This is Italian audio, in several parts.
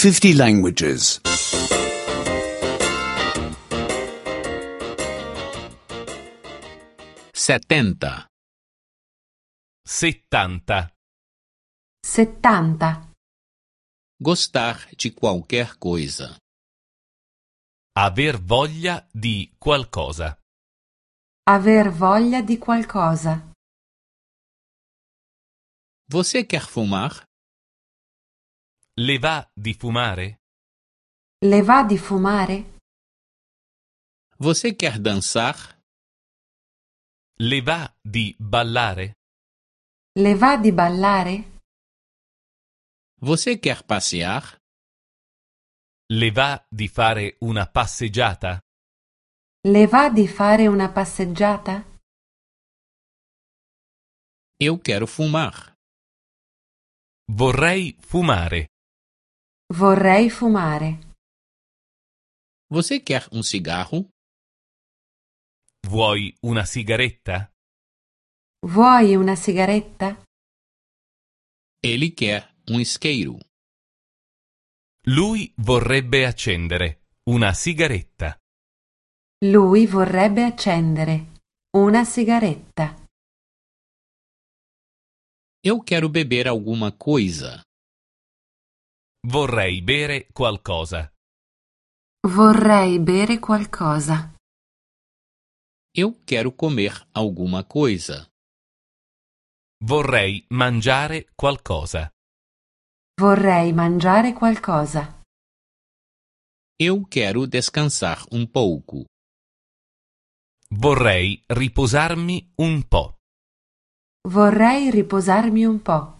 50 languages. 70. 70. 70. Gostar de qualquer coisa. Aver voglia di qualcosa. Aver voglia di qualcosa. Você quer fumar? Le va di fumare? Le va di fumare? Você quer dançar? Le va di ballare? Le va di ballare? Você quer passear? Le va di fare una passeggiata? Le va di fare una passeggiata? Eu quero fumar. Vorrei fumare. Vorrei fumare. Você quer cigarro? Vuoi una sigaretta? Vuoi una sigaretta? Ele quer isqueiro. Lui vorrebbe accendere una sigaretta. Lui vorrebbe accendere una sigaretta. Eu quero beber alguma coisa. Vorrei bere qualcosa. Vorrei bere qualcosa. Eu quero comer alguma coisa. Vorrei mangiare qualcosa. Vorrei mangiare qualcosa. Eu quero descansar pouco. Vorrei riposarmi un po'. Vorrei riposarmi un po'.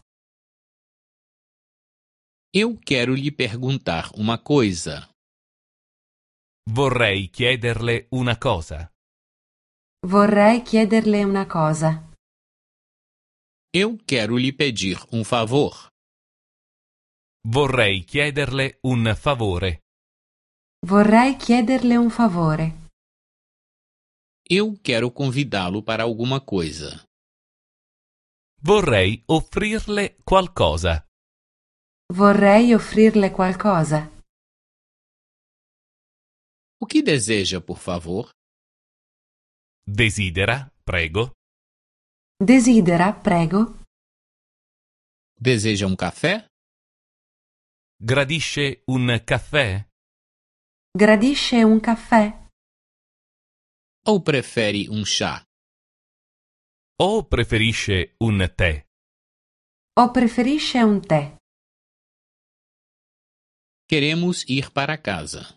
Eu quero lhe perguntar uma coisa. Vorrei chiederle una cosa. Vorrei chiederle una cosa. Eu quero lhe pedir favor. Vorrei chiederle un favore. Vorrei chiederle un favore. Eu quero convidá-lo para alguma coisa. Vorrei offrirle qualcosa. Vorrei offrirle qualcosa. O que deseja, por favor? Desidera, prego. Desidera, prego. Deseja caffè? Gradisce un caffè? Gradisce un caffè? Ou prefere chá? O preferisce un tè? O preferisce un tè? Queremos ir para casa.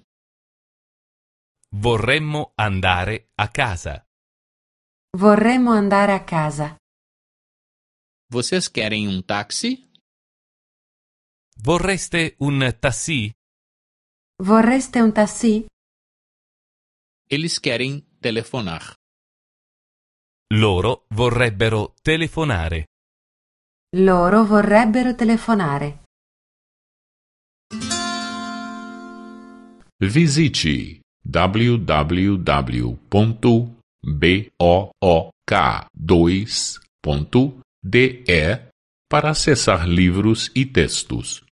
Vorremmo andare a casa. Vorremmo andare a casa. Vocês querem táxi? Vorreste un taxi? Vorreste un taxi? Eles querem telefonar. Loro vorrebbero telefonare. Loro vorrebbero telefonare. Visite www.book2.de para acessar livros e textos.